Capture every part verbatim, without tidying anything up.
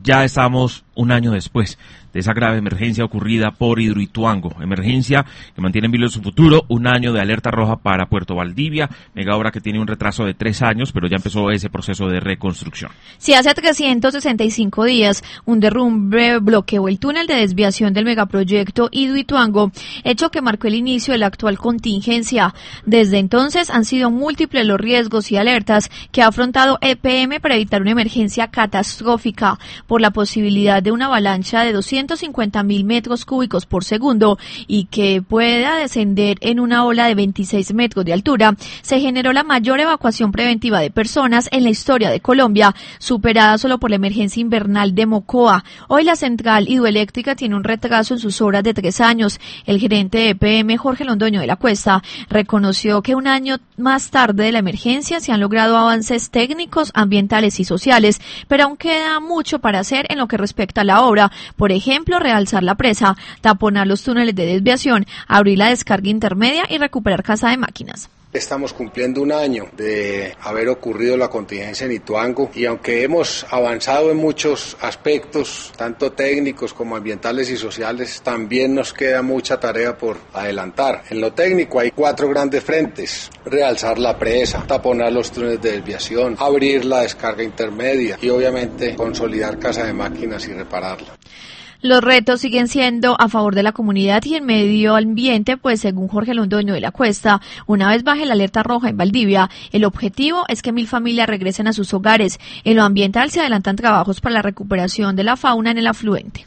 ya estamos un año después de esa grave emergencia ocurrida por Hidroituango, emergencia que mantiene en vilo su futuro, un año de alerta roja para Puerto Valdivia, mega obra que tiene un retraso de tres años, pero ya empezó ese proceso de reconstrucción. Si hace trescientos sesenta y cinco días un derrumbe bloqueó el túnel de desviación del megaproyecto Hidroituango, hecho que marcó el inicio de la actual contingencia. Desde entonces han sido múltiples los riesgos y alertas que ha afrontado E P M para evitar una emergencia catastrófica por la posibilidad de una avalancha de doscientos cincuenta mil metros cúbicos por segundo y que pueda descender en una ola de veintiséis metros de altura. Se generó la mayor evacuación preventiva de personas en la historia de Colombia, superada solo por la emergencia invernal de Mocoa. Hoy la central hidroeléctrica tiene un retraso en sus obras de tres años. El gerente de E P M, Jorge Londoño de la Cuesta, reconoció que un año más tarde de la emergencia se han logrado avances técnicos, ambientales y sociales, pero aún queda mucho para hacer en lo que respecta a la obra. Por ejemplo, ejemplo, realzar la presa, taponar los túneles de desviación, abrir la descarga intermedia y recuperar casa de máquinas. Estamos cumpliendo un año de haber ocurrido la contingencia en Ituango y aunque hemos avanzado en muchos aspectos, tanto técnicos como ambientales y sociales, también nos queda mucha tarea por adelantar. En lo técnico hay cuatro grandes frentes: realzar la presa, taponar los túneles de desviación, abrir la descarga intermedia y obviamente consolidar casa de máquinas y repararla. Los retos siguen siendo a favor de la comunidad y el medio ambiente, pues según Jorge Londoño de la Cuesta, una vez baje la alerta roja en Valdivia, el objetivo es que mil familias regresen a sus hogares. En lo ambiental se adelantan trabajos para la recuperación de la fauna en el afluente.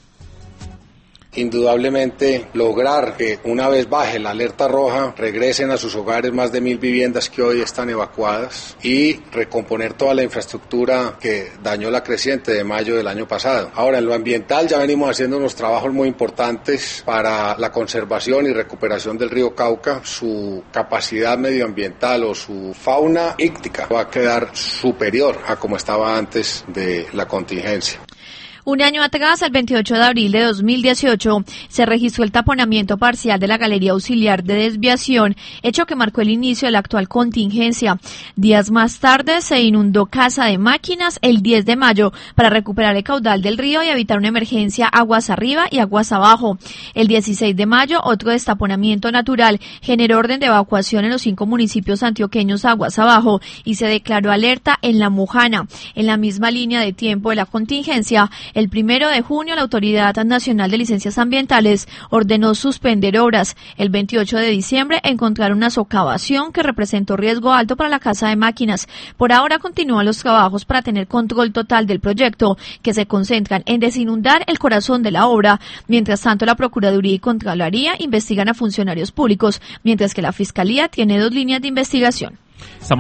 Indudablemente lograr que una vez baje la alerta roja regresen a sus hogares más de mil viviendas que hoy están evacuadas y recomponer toda la infraestructura que dañó la creciente de mayo del año pasado. Ahora, en lo ambiental ya venimos haciendo unos trabajos muy importantes para la conservación y recuperación del río Cauca. Su capacidad medioambiental o su fauna íctica va a quedar superior a como estaba antes de la contingencia. Un año atrás, el veintiocho de abril de dos mil dieciocho, se registró el taponamiento parcial de la galería auxiliar de desviación, hecho que marcó el inicio de la actual contingencia. Días más tarde se inundó casa de máquinas el diez de mayo para recuperar el caudal del río y evitar una emergencia aguas arriba y aguas abajo. El dieciséis de mayo, otro destaponamiento natural generó orden de evacuación en los cinco municipios antioqueños aguas abajo y se declaró alerta en La Mojana. En la misma línea de tiempo de la contingencia, el primero de junio, la Autoridad Nacional de Licencias Ambientales ordenó suspender obras. El veintiocho de diciembre encontraron una socavación que representó riesgo alto para la casa de máquinas. Por ahora continúan los trabajos para tener control total del proyecto, que se concentran en desinundar el corazón de la obra. Mientras tanto, la Procuraduría y Contraloría investigan a funcionarios públicos, mientras que la Fiscalía tiene dos líneas de investigación.